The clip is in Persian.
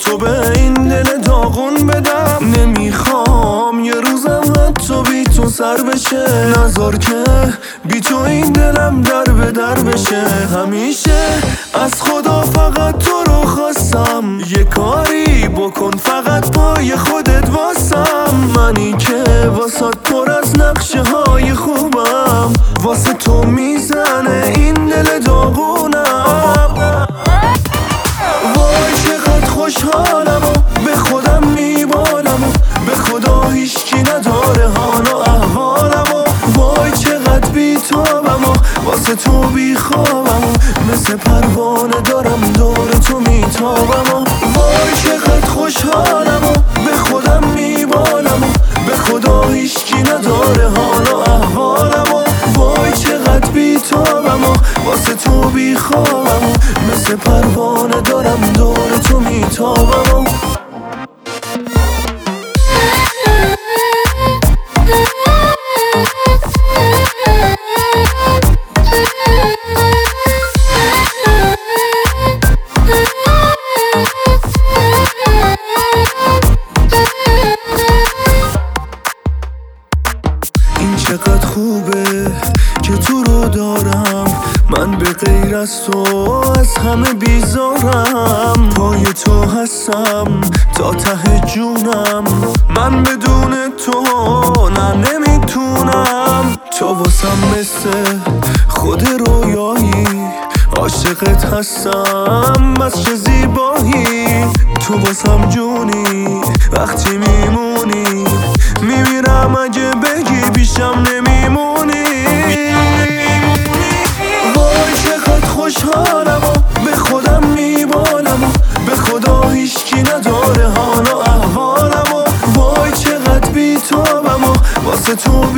تو به این دل داغون بدم. نمیخوام یه روزم حتی بی تو سر بشه. نذار که بی تو این دلم در به در بشه. همیشه از خدا فقط تو رو خواستم، یه کاری بکن فقط پای خودت واسم. منی که واسات پر از نقشه های خوبم، واسه تو میزنه این دل داغونم. وای چقدر خوشحالم و به خودم میبالم و به خدا هیچکی نداره حال و احوالم. و وای چقدر بیتابم و واسه تو بیخوابم و مثل پروانه دارم دور تو میتابم. و وای چقدر خوشحالم و به خودم میبالم و به خدا هیچکی نداره حال و احوالم. و وای چقدر بیتابم و واسه تو بیخوابم و مثل پروانه دارم دور تو میتابم. این چقدر خوبه که تو رو دارم، من به غیر از تو از همه بیزارم. پای تو هستم تا ته جونم، من بدون تو نه نمیتونم. تو واسم مثل خود رویایی، عاشقت هستم بس چه زیبایی. تو واسم جونی وقتی میمونی، میمیرم اگه بگی پیشم نمیمونی. وای چقدر خوشحالم و به خودم میبالم و به خدا هیچکی نداره حال و احوالم. و وای چقدر بیتابم و واسه تو